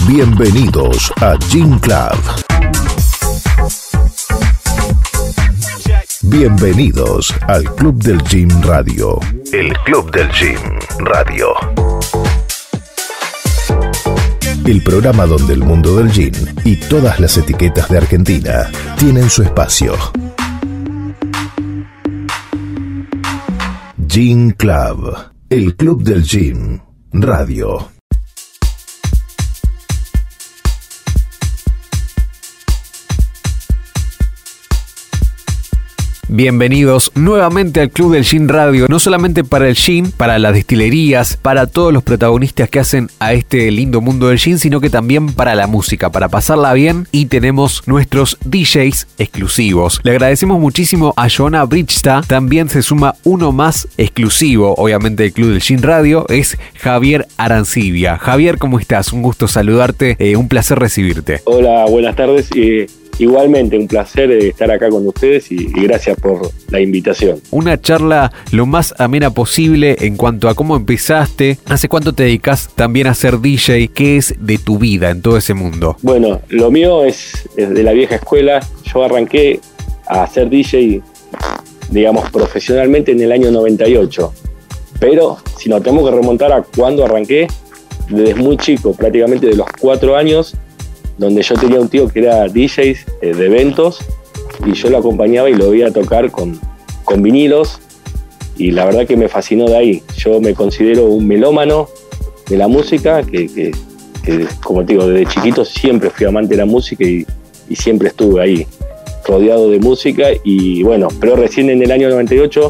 Bienvenidos a Gym Club. Bienvenidos al Club del Gym Radio. El Club del Gym Radio. El programa donde el mundo del gym y todas las etiquetas de Argentina tienen su espacio. Gym Club. El Club del Gym Radio. Bienvenidos nuevamente al Club del Gym Radio, no solamente para el gym, para las destilerías, para todos los protagonistas que hacen a este lindo mundo del gym, sino que también para la música, para pasarla bien, y tenemos nuestros DJs exclusivos. Le agradecemos muchísimo a Joana Bridgestad, también se suma uno más exclusivo, obviamente del Club del Gym Radio, es Javier Arancibia. Javier, ¿cómo estás? Un gusto saludarte, un placer recibirte. Hola, buenas tardes. Igualmente, un placer estar acá con ustedes y gracias por la invitación. Una charla lo más amena posible en cuanto a cómo empezaste, hace cuánto te dedicas también a ser DJ, qué es de tu vida en todo ese mundo. Bueno, lo mío es de la vieja escuela. Yo arranqué a ser DJ, digamos, profesionalmente en el año 98. Pero si nos tenemos que remontar a cuando arranqué, desde muy chico, prácticamente de los 4 años, donde yo tenía un tío que era DJ de eventos y yo lo acompañaba y lo veía tocar con vinilos, y la verdad que me fascinó de ahí. Yo me considero un melómano de la música, que como te digo, desde chiquito siempre fui amante de la música y siempre estuve ahí rodeado de música. Y bueno, pero recién en el año 98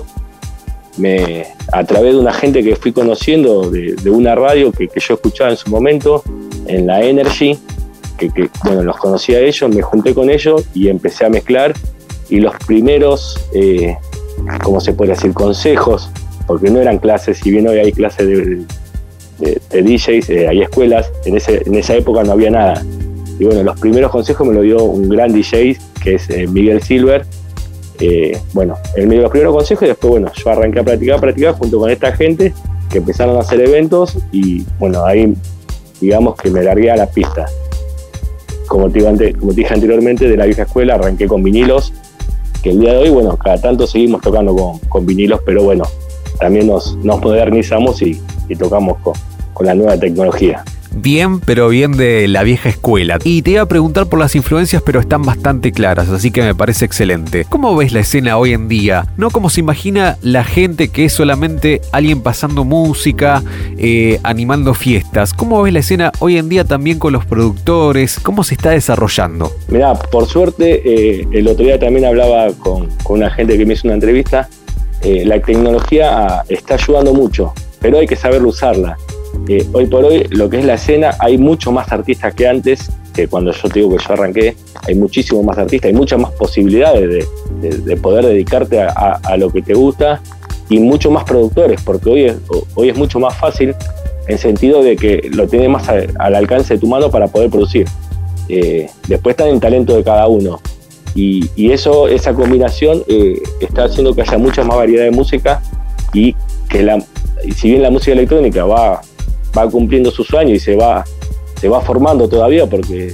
a través de una gente que fui conociendo de una radio que yo escuchaba en su momento, en la Energy, que bueno, los conocí a ellos, me junté con ellos y empecé a mezclar, y los primeros, ¿cómo se puede decir? Consejos, porque no eran clases, si bien hoy hay clases de DJs, hay escuelas, en esa época no había nada. Y bueno, los primeros consejos me lo dio un gran DJ, que es Miguel Silver. Bueno, él me dio los primeros consejos y después, bueno, yo arranqué a practicar junto con esta gente que empezaron a hacer eventos, y bueno, ahí digamos que me largué a la pista. Como te dije anteriormente, de la vieja escuela arranqué con vinilos, que el día de hoy, bueno, cada tanto seguimos tocando con vinilos, pero bueno, también nos modernizamos y tocamos con la nueva tecnología. Bien, pero bien de la vieja escuela. Y te iba a preguntar por las influencias, pero están bastante claras, así que me parece excelente. ¿Cómo ves la escena hoy en día? ¿No como se imagina la gente, que es solamente alguien pasando música, animando fiestas? ¿Cómo ves la escena hoy en día también con los productores? ¿Cómo se está desarrollando? Mirá, por suerte, el otro día también hablaba con una gente que me hizo una entrevista. La tecnología está ayudando mucho, pero hay que saberlo usarla. Hoy por hoy, lo que es la escena, hay mucho más artistas que antes, que cuando yo te digo que yo arranqué, hay muchísimo más artistas, hay muchas más posibilidades de poder dedicarte a lo que te gusta, y mucho más productores, porque hoy es mucho más fácil, en sentido de que lo tienes más al alcance de tu mano para poder producir. Después está en el talento de cada uno, y esa combinación está haciendo que haya mucha más variedad de música, y que si bien la música electrónica va cumpliendo sus años y se va formando todavía, porque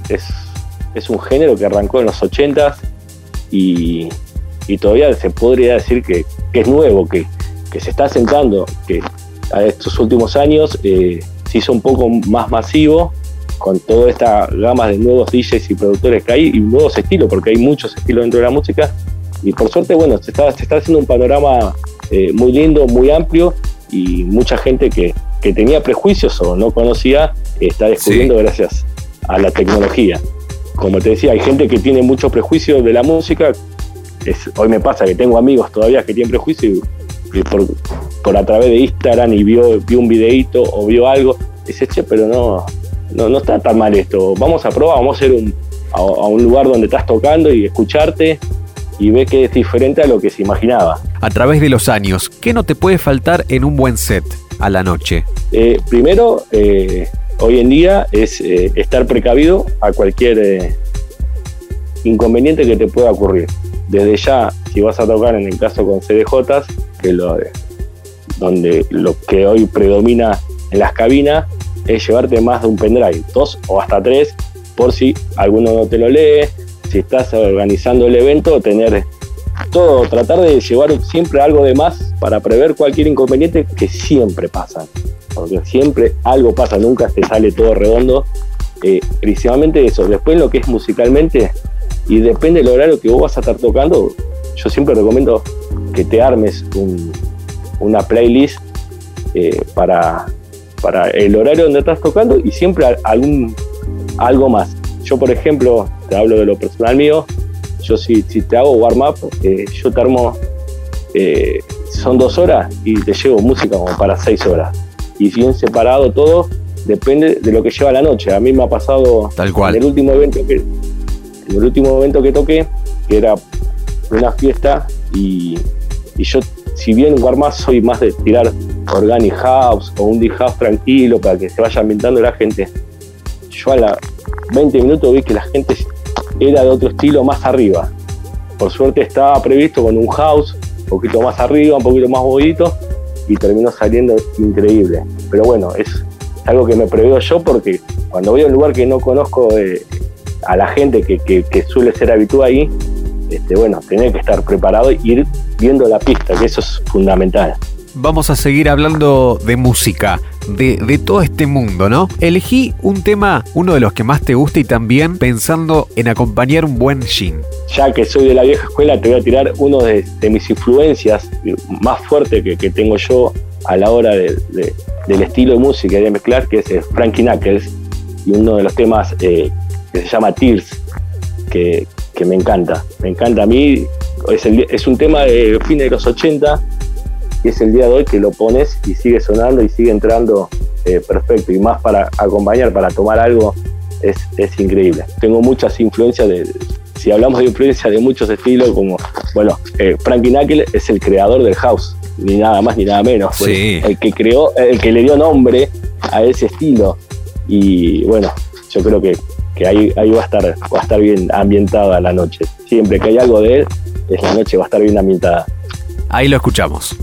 es un género que arrancó en los 80s y todavía se podría decir que es nuevo, que se está asentando, que a estos últimos años se hizo un poco más masivo con toda esta gama de nuevos DJs y productores que hay, y nuevos estilos, porque hay muchos estilos dentro de la música, y por suerte, bueno, se está haciendo un panorama muy lindo, muy amplio, y mucha gente que tenía prejuicios o no conocía, está descubriendo gracias a la tecnología. Como te decía, hay gente que tiene mucho prejuicio de la música. Hoy me pasa que tengo amigos todavía que tienen prejuicio, y por a través de Instagram, y vio un videíto o vio algo, dice, che, pero no está tan mal esto, vamos a probar, vamos a ir a un lugar donde estás tocando y escucharte, y ve que es diferente a lo que se imaginaba. A través de los años, ¿qué no te puede faltar en un buen set a la noche? Primero, hoy en día es estar precavido a cualquier inconveniente que te pueda ocurrir. Desde ya, si vas a tocar en el caso con CDJs, donde lo que hoy predomina en las cabinas, es llevarte más de un pendrive, 2 o hasta 3, por si alguno no te lo lee. Si estás organizando el evento, tener todo, tratar de llevar siempre algo de más para prever cualquier inconveniente, que siempre pasan, porque siempre algo pasa, nunca te sale todo redondo. Principalmente eso. Después lo que es musicalmente, y depende del horario que vos vas a estar tocando, yo siempre recomiendo que te armes una playlist para el horario donde estás tocando, y siempre algo más. Yo, por ejemplo, te hablo de lo personal mío. Yo si te hago warm-up, yo te armo, son 2 horas y te llevo música como para 6 horas. Y bien separado todo, depende de lo que lleva la noche. A mí me ha pasado tal cual. En el último evento que toqué, que era una fiesta, y yo, si bien warm-up, soy más de tirar organic house o un deep house tranquilo para que se vaya ambientando la gente. Yo a la 20 minutos vi que la gente era de otro estilo, más arriba. Por suerte estaba previsto con un house un poquito más arriba, un poquito más movidito, y terminó saliendo increíble. Pero bueno, es algo que me preveo yo, porque cuando voy a un lugar que no conozco a la gente que suele ser habitual ahí, bueno, tener que estar preparado e ir viendo la pista, que eso es fundamental. Vamos a seguir hablando de música, de todo este mundo, ¿no? Elegí un tema, uno de los que más te gusta, y también pensando en acompañar un buen gin. Ya que soy de la vieja escuela, te voy a tirar uno de mis influencias más fuertes que tengo yo a la hora del estilo de música y de mezclar, que es Frankie Knuckles, y uno de los temas que se llama Tears, que me encanta a mí. Es un tema de fines de los 80, y es el día de hoy que lo pones y sigue sonando y sigue entrando perfecto, y más para acompañar, para tomar algo, es increíble. Tengo muchas influencias si hablamos de influencia de muchos estilos, como, bueno, Frankie Knuckles es el creador del house, ni nada más ni nada menos, pues, sí. El que le dio nombre a ese estilo, y bueno, yo creo que ahí va a estar bien ambientada la noche. Siempre que hay algo de él, la noche va a estar bien ambientada. Ahí lo escuchamos.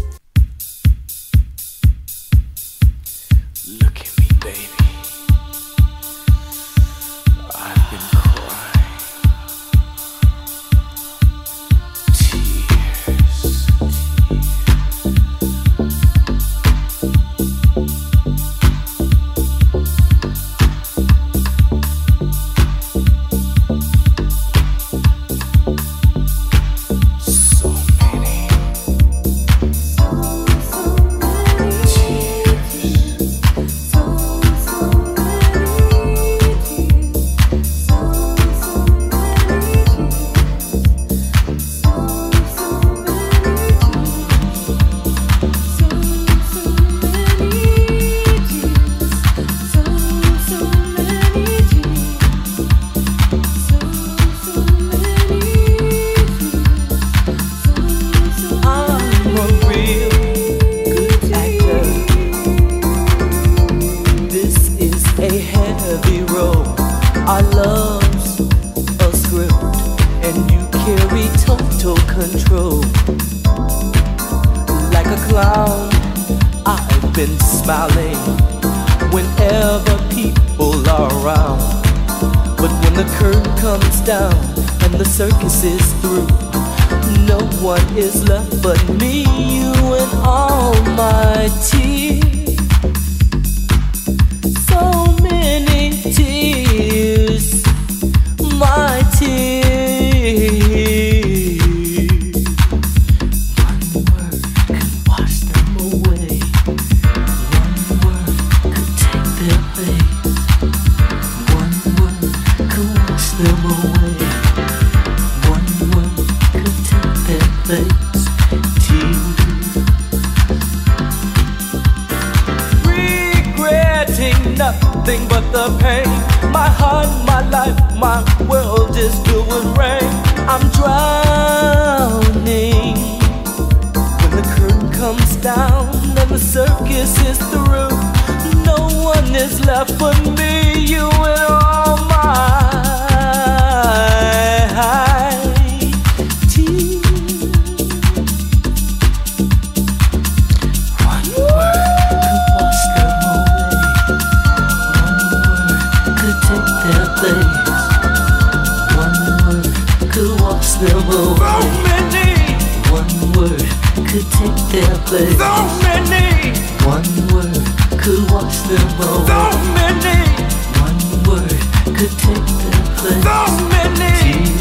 their place. So many. One word could wash them away. So many. One word could take their place. So many.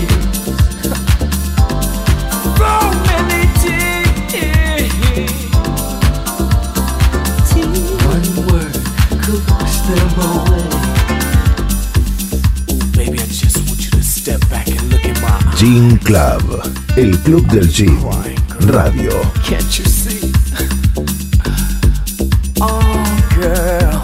So many tears. One word could wash them away. Baby, I just want you to step back and look in my eyes. Gin Club, el club del gin, radio. Can't you see? Oh, girl.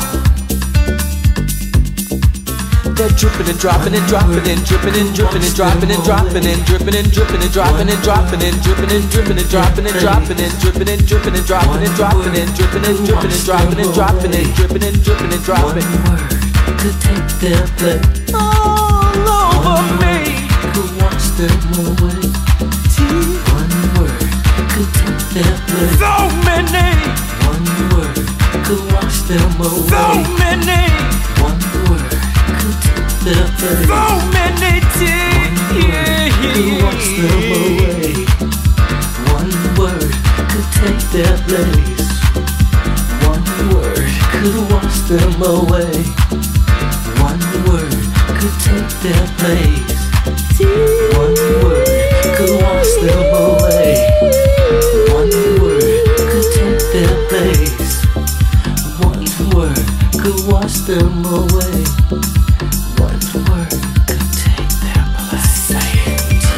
They're dripping and dropping and dropping and dripping and dripping and dropping and dropping and dripping and dripping and dropping and dropping and dripping and dripping and dropping and dropping and dripping and dripping and dropping and dropping and dripping and dripping and dropping and dropping and dripping and dripping and dropping. One word could take their place all over me. Could wash them away. One word could take their place. So many. One word could wash them away. So many. One word could take their place. So many tears. Could wash them away. One word could take their place. One word could wash them away. One word could take their place. One word could wash them away. One word could take their place. One word could wash them away. One word could take their place. Say it.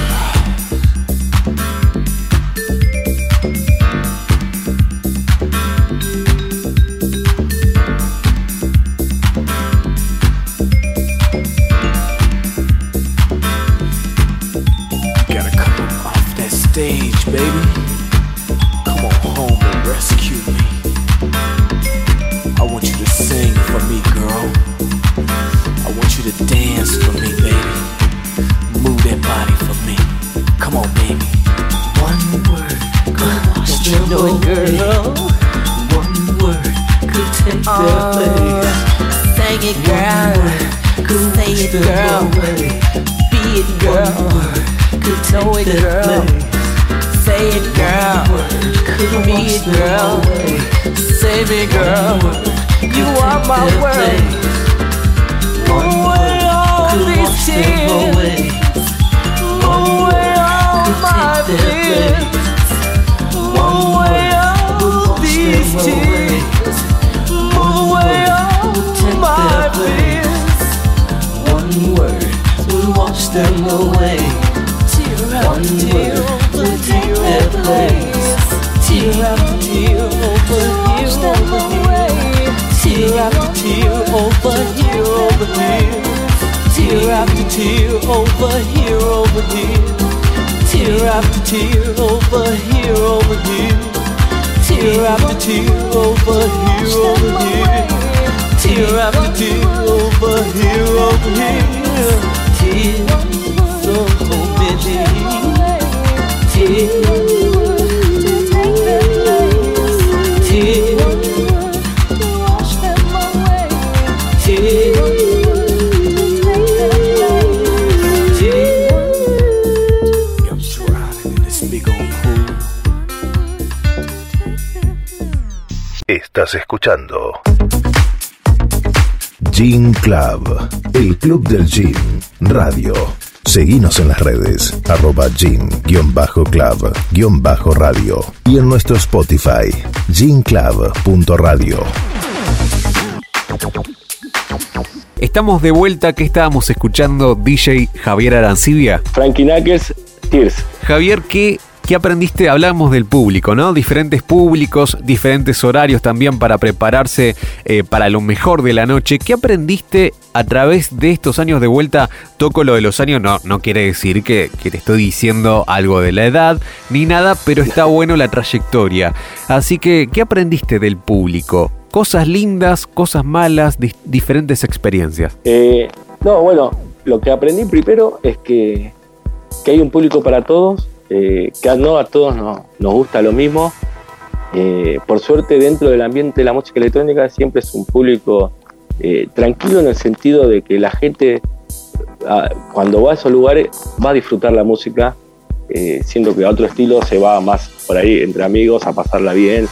Stage, baby. Come on home and rescue me. I want you to sing for me, girl. I want you to dance for me, baby. Move that body for me. Come on, baby. One word could wash them away. Girl. One word could take their place. Sing it, girl. Say it, girl. Be it, girl. Know it, girl. Say it, girl. Be it, girl. Save me, girl. You are my world. Move away all these tears. Move away all my fears. Move away all these tears. Move away all my fears. One word will wash them away. One word will take their place. Tear after tear over here, over here. Tear after tear over here, over here. Tear after tear over here, over here. Tear after tear over here, over here. Tear after tear over here, over here. Tear after tear over here, over here. Tears so many. Estás escuchando Gin Club, el club del gin, radio. Seguinos en las redes, @gin_club_radio y en nuestro Spotify, ginclub.radio. Estamos de vuelta. ¿Qué estábamos escuchando, DJ Javier Arancibia? Frankie Knuckles, Tears. Javier, ¿qué aprendiste? Hablamos del público, ¿no? Diferentes públicos, diferentes horarios también para prepararse para lo mejor de la noche. ¿Qué aprendiste a través de estos años de vuelta? Toco lo de los años, no quiere decir que te estoy diciendo algo de la edad ni nada, pero está bueno la trayectoria. Así que, ¿qué aprendiste del público? Cosas lindas, cosas malas, diferentes experiencias. No, bueno, lo que aprendí primero es que hay un público para todos. Que no a todos nos gusta lo mismo. Por suerte, dentro del ambiente de la música electrónica siempre es un público tranquilo, en el sentido de que la gente cuando va a esos lugares va a disfrutar la música, siento que a otro estilo se va más por ahí entre amigos, a pasarla bien,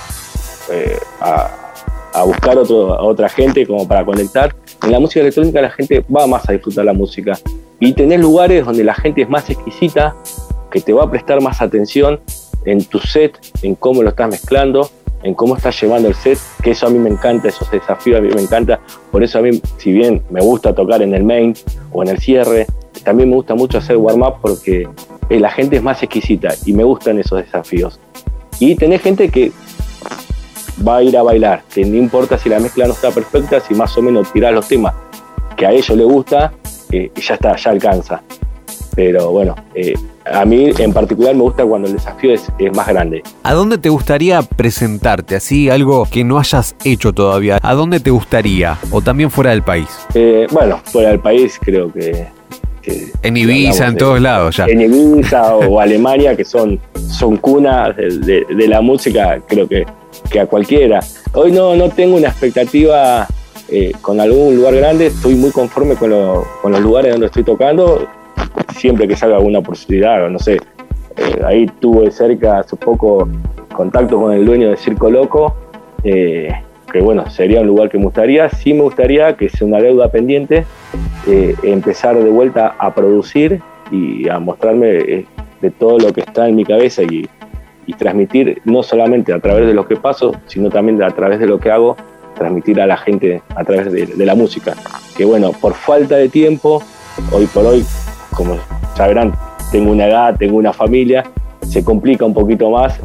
a buscar a otra gente como para conectar. En la música electrónica la gente va más a disfrutar la música y tenés lugares donde la gente es más exquisita, que te va a prestar más atención en tu set, en cómo lo estás mezclando, en cómo estás llevando el set, que eso a mí me encanta, esos desafíos a mí me encanta. Por eso a mí, si bien me gusta tocar en el main o en el cierre, también me gusta mucho hacer warm-up porque la gente es más exquisita y me gustan esos desafíos. Y tenés gente que va a ir a bailar, que no importa si la mezcla no está perfecta, si más o menos tirás los temas que a ellos les gusta, ya está, ya alcanza. Pero bueno, a mí en particular me gusta cuando el desafío es más grande. ¿A dónde te gustaría presentarte? Así, algo que no hayas hecho todavía. ¿A dónde te gustaría? ¿O también fuera del país? Bueno, fuera del país creo que en Ibiza, en todos lados ya. En Ibiza o Alemania, que son cunas de la música, creo que a cualquiera. Hoy no tengo una expectativa con algún lugar grande, estoy muy conforme con los lugares donde estoy tocando. Siempre que salga alguna oportunidad, no sé, ahí tuve cerca hace poco contacto con el dueño de Circo Loco, que bueno, sería un lugar que me gustaría. Sí me gustaría, que sea una deuda pendiente, empezar de vuelta a producir y a mostrarme de todo lo que está en mi cabeza y transmitir, no solamente a través de lo que paso, sino también a través de lo que hago, transmitir a la gente a través de la música. Que bueno, por falta de tiempo, hoy por hoy, como ya verán, tengo una edad, tengo una familia, se complica un poquito más,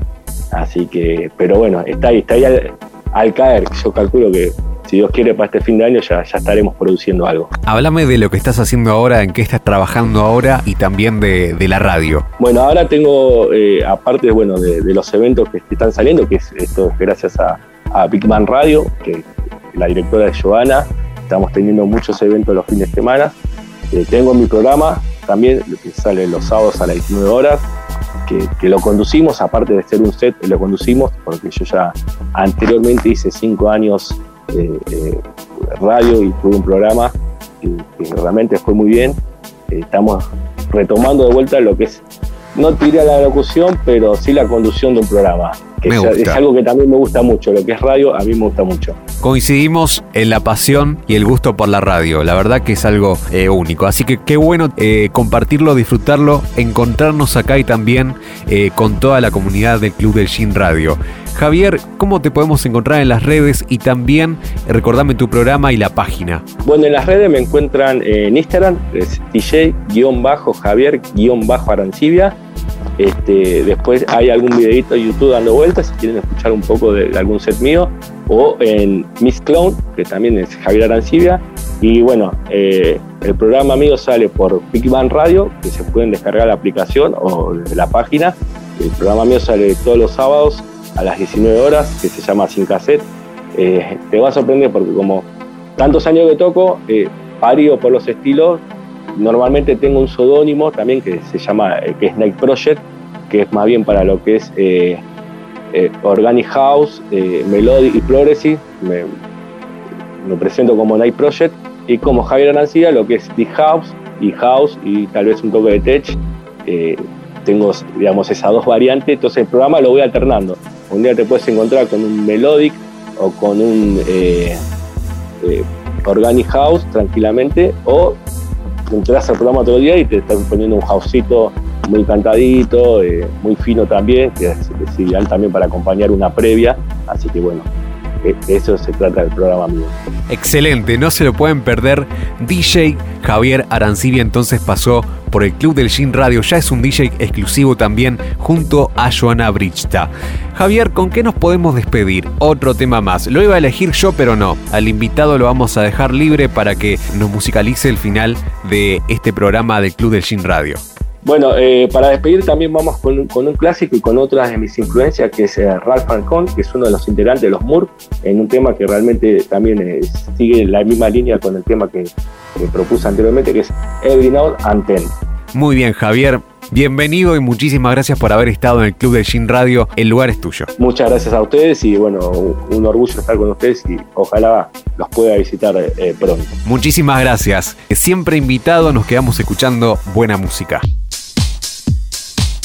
así que, pero bueno, está ahí al caer. Yo calculo que si Dios quiere para este fin de año ya estaremos produciendo algo. Háblame de lo que estás haciendo ahora, en qué estás trabajando ahora y también de la radio. Bueno, ahora tengo, aparte de los eventos que están saliendo, que esto es gracias a Big Bang Radio, que la directora es Joana, estamos teniendo muchos eventos los fines de semana. Tengo mi programa también, que sale los sábados a las 19 horas, que lo conducimos, aparte de ser un set, lo conducimos, porque yo ya anteriormente hice 5 años radio y tuve un programa que realmente fue muy bien. Estamos retomando de vuelta lo que es, no tiré a la locución, pero sí la conducción de un programa. Que es algo que también me gusta mucho, lo que es radio a mí me gusta mucho. Coincidimos en la pasión y el gusto por la radio, la verdad que es algo único, así que qué bueno compartirlo, disfrutarlo, encontrarnos acá y también con toda la comunidad del Club del Gin Radio. Javier, ¿cómo te podemos encontrar en las redes? Y también recordame tu programa y la página. Bueno, en las redes me encuentran en Instagram, es DJ-Javier-Arancibia. Después hay algún videito de YouTube dando vueltas si quieren escuchar un poco de algún set mío, o en Miss Clown, que también es Javier Arancibia. Y bueno, el programa mío sale por Big Bang Radio, que se pueden descargar la aplicación o la página. El programa mío sale todos los sábados a las 19 horas, que se llama Sin Cassette. Te va a sorprender porque como tantos años que toco, varío por los estilos. Normalmente tengo un seudónimo también que se llama, que es Night Project, que es más bien para lo que es Organic House, Melodic y Progressive. Me presento como Night Project, y como Javier Arancibia lo que es Deep House y tal vez un toque de tech. Tengo, digamos, esas dos variantes, entonces el programa lo voy alternando. Un día te puedes encontrar con un Melodic o con un Organic House tranquilamente, o entras al programa otro día y te están poniendo un houseito muy cantadito, muy fino también, que es ideal también para acompañar una previa. Así que bueno, eso se trata del programa mío. Excelente, no se lo pueden perder. DJ Javier Arancibia entonces pasó por el Club del Gin Radio, ya es un DJ exclusivo también junto a Joana Brichta. Javier, ¿con qué nos podemos despedir? Otro tema más, lo iba a elegir yo pero no, al invitado lo vamos a dejar libre para que nos musicalice el final de este programa del Club del Gin Radio. Bueno, para despedir también vamos con un clásico y con otras de mis influencias, que es Ralph Falcón, que es uno de los integrantes de los Moore, en un tema que realmente también sigue la misma línea con el tema que propuse anteriormente, que es Every Now and Then. Muy bien, Javier, bienvenido y muchísimas gracias por haber estado en el Club del Gin Radio. El lugar es tuyo. Muchas gracias a ustedes y bueno, un orgullo estar con ustedes y ojalá los pueda visitar pronto. Muchísimas gracias. Siempre invitado, nos quedamos escuchando buena música.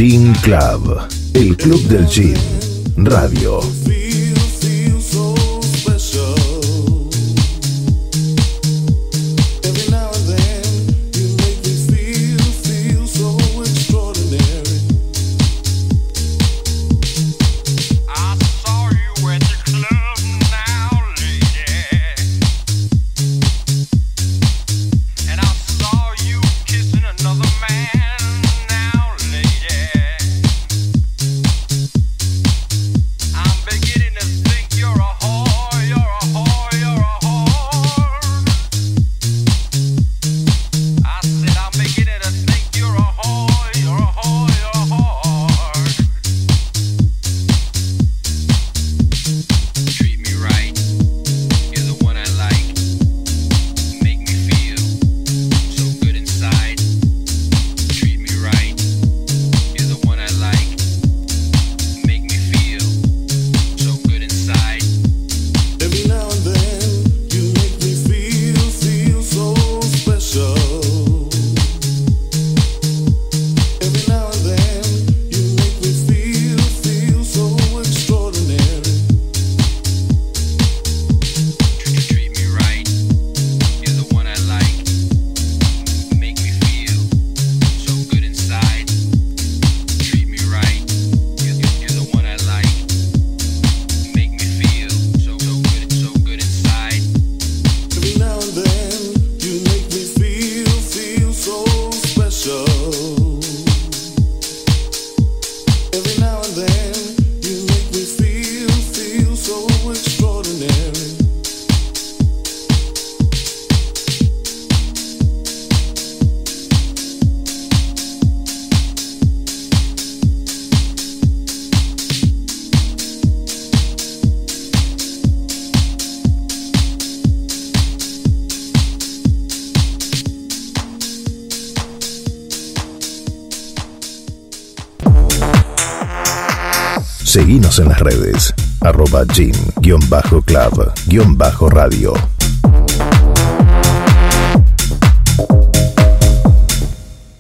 Gin Club, el club del gin, radio. Seguinos en las redes, @gin_club_radio.